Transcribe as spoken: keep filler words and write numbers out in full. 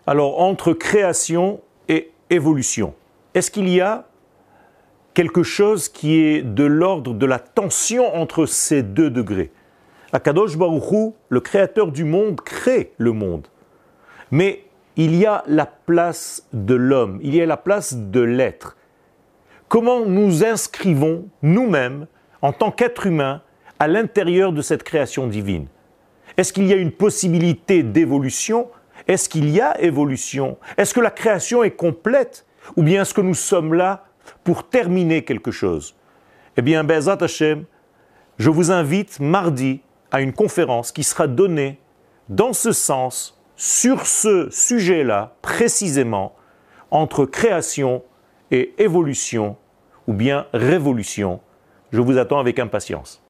Alors, entre création et évolution, est-ce qu'il y a quelque chose qui est de l'ordre de la tension entre ces deux degrés? Akadosh Baruch Hu, le créateur du monde, crée le monde. Mais il y a la place de l'homme, il y a la place de l'être. Comment nous inscrivons nous-mêmes, en tant qu'êtres humains, à l'intérieur de cette création divine? Est-ce qu'il y a une possibilité d'évolution? Est-ce qu'il y a évolution? Est-ce que la création est complète? Ou bien est-ce que nous sommes là pour terminer quelque chose? Eh bien, Be'ezrat Hashem, je vous invite mardi à une conférence qui sera donnée dans ce sens, sur ce sujet-là, précisément, entre création et évolution, ou bien révolution. Je vous attends avec impatience.